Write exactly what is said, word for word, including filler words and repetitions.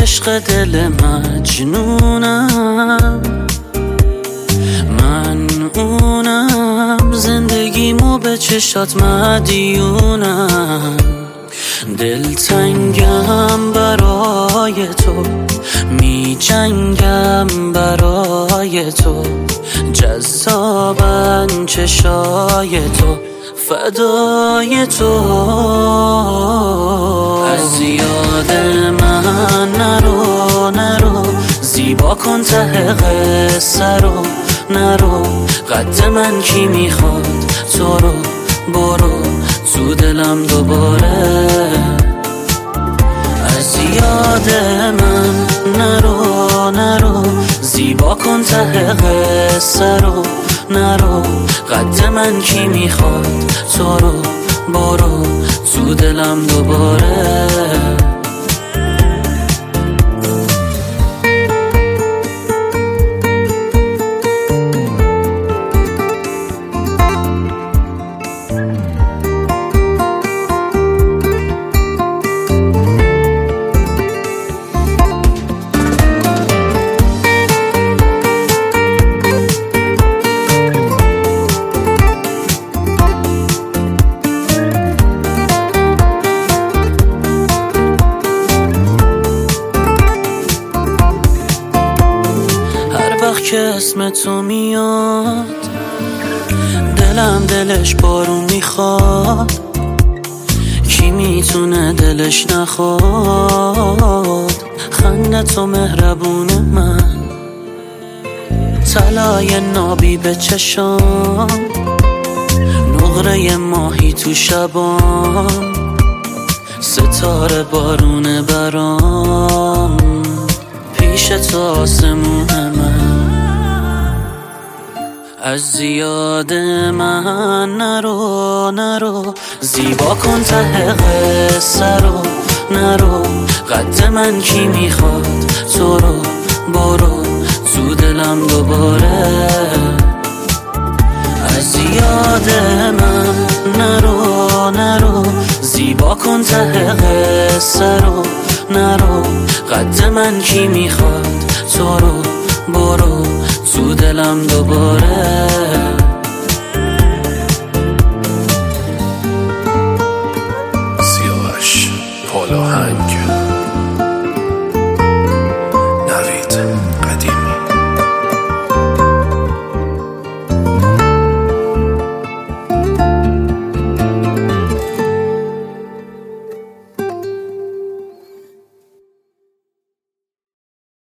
عشق دل مجنونم، من اونم، زندگیمو به چشات مدیونم. دلتنگم برای تو، می جنگم برای تو، جذابن چشای تو، فدای تو. از یاد من نرو نرو، زیبا کن ته قصه رو، نرو قد من کی میخواد تو رو، برو تو دلم دوباره. از یاد من نرو نرو، زیبا کن ته قصه رو، نرو قد من کی میخواد تو رو، برو تو دلم دوباره. که اسم تو میاد دلم دلش بارون میخواد، کی میتونه دلش نخواد. خنده تو مهربون من، طلای نابی به چشام، نقره ماهی تو شبام، ستاره بارون برام، پیش تو آسمون من. از زیاد من نرو نرو، زیبا کن ته قصه رو، نرو قد من کی میخواد تو رو، برو تو دلم دوباره. از زیاد من نرو نرو، زیبا کن ته قصه رو، نرو قد من کی میخواد تو رو، برو تو دلم دوباره.